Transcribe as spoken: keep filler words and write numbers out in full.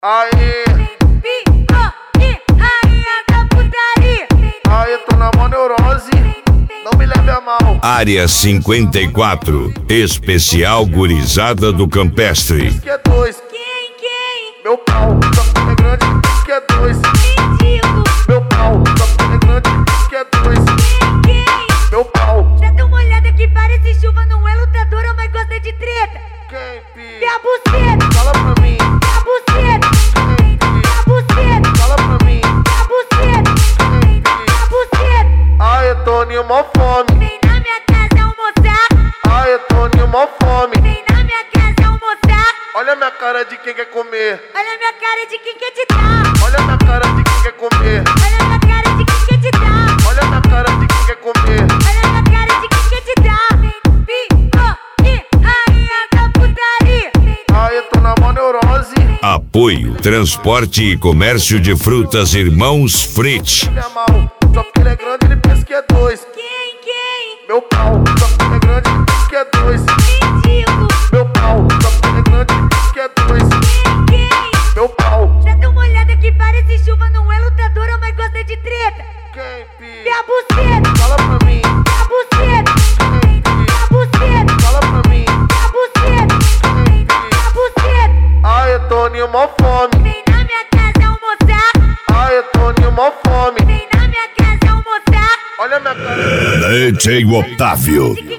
Aê, rainha da putaria. aê, tô na mó neurose, não me leve a mal. Área cinquenta e quatro, especial gurizada do Campestre. Diz que é dois, Quem, quem? meu pau, só que é grande, diz que é dois. Mendigo. Meu pau, só que é grande, diz que é dois. Quem, quem? Meu pau, Já deu uma olhada que parece chuva, não é lutadora, mas gosta de treta. quem pi? Minha buceta, Fala pra mim, minha buceta, quem pi? minha buceta, Fala pra mim, minha buceta, quem pi? minha buceta. Aê, Toninho, mó fome. Vem na minha casa almoçar, Aê, Toninho, mó fome. vem na minha casa almoçar. Olha a minha cara de quem quer comer. Olha a minha cara de quem quer te dar. Olha a minha cara de quem quer comer. Olha a minha cara de quem quer te dar. Olha a minha cara de quem quer comer. Olha a minha cara de quem quer te dar. Vem, rainha da putaria. Aê, tô na mó neurose, Apoio Transporte e Comércio de Frutas Irmãos Frit. me mal. Só porque ele é grande, ele pensa que é dois. Quem, quem? Meu pau, só porque ele é grande, ele pensa que é dois. Mendigo. Meu pau, só porque ele é grande, ele pensa que é dois. Quem, quem? Meu pau, Já deu uma olhada que parece chuva, não é lutadora, mas gosta de treta. quem pi? Minha buceta, Fala pra mim, minha buceta, quem pi? minha buceta, Fala pra mim, minha buceta, quem pi? minha buceta. Aê, Toninho, mó fome. Vem na minha casa almoçar, Aê, Toninho, mó fome. vem na minha casa almoçar. Olha a minha cara. D J Otávio.